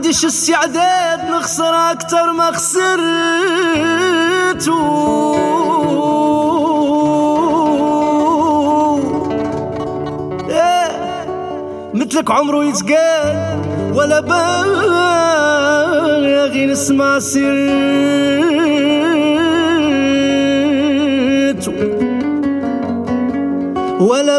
عنديش استعداد نخسر اكتر ما خسرتو. مثلك عمرو يتقال ولا باغي نسمع سيرتو، ولا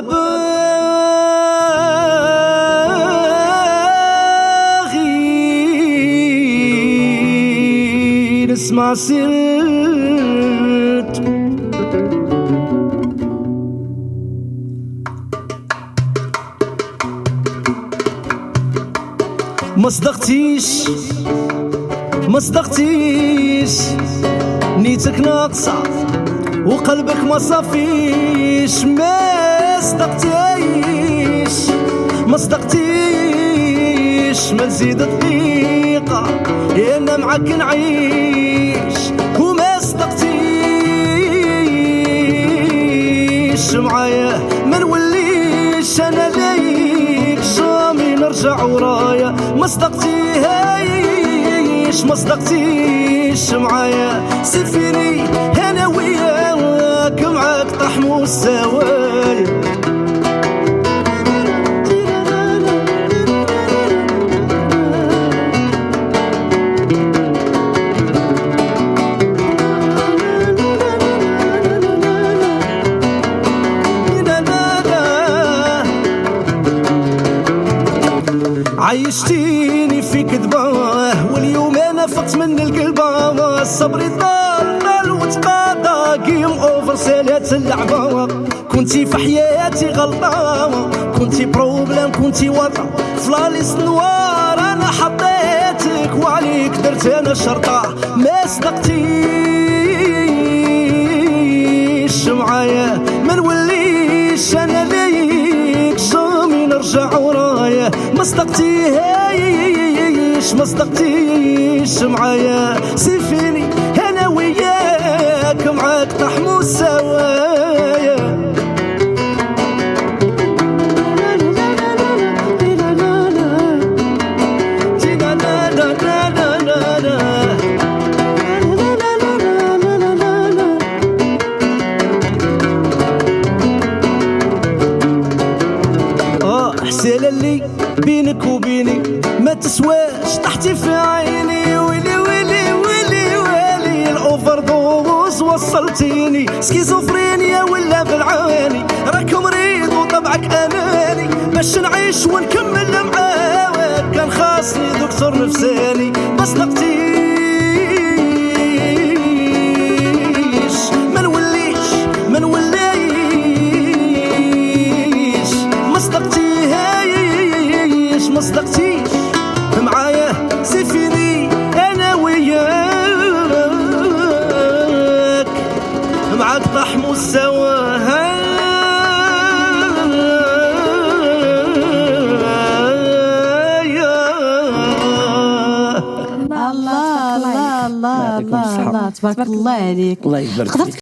باغي نسمع سيرتو. ما صدقتيش نيتك ناقصة وقلبك ما صافيش. ما صدقتيش ما نزيد دقيقة انا معاك نعيش. وما صدقتيش معايا ما نوليش انا ليك جامي نرجع ورايا. ما صدقتيش معايا سفيري انا وياك معاك طحمو السوايا. عيشتيني في كذباه واليوم انا فقت من القلبه. صبري طال وتقاضى جيم اوفر سالات اللعبه. كنتي في حياتي غلطه، كنتي بروبلم، كنتي وطا فلاليس نوار. انا حطيتك وعليك درت انا شرطه. ما صدقتيش معايا ما نوليش انا ليك جامي نرجع ورايا. ما صدقتيش معايا سيفيني انا وياك معاك طحمو السوايا. حسيلة اللي بينك وبيني ما تسواش طحتي في عيني. ويلي ويلي ويلي ويلي الاوفر دوز وصلتيني. سكيزوفرينيا ولا بالعواني راك مريض وطبعك اناني. باش نعيش ونكمل معاك كان خاصني دكتور نفساني. ما صدقتيش ما نوليش ما صدقتيش معايا سيفيني انا وياك معاك طحمو السواها. الله تبارك الله عليك. الله يبارك فيك.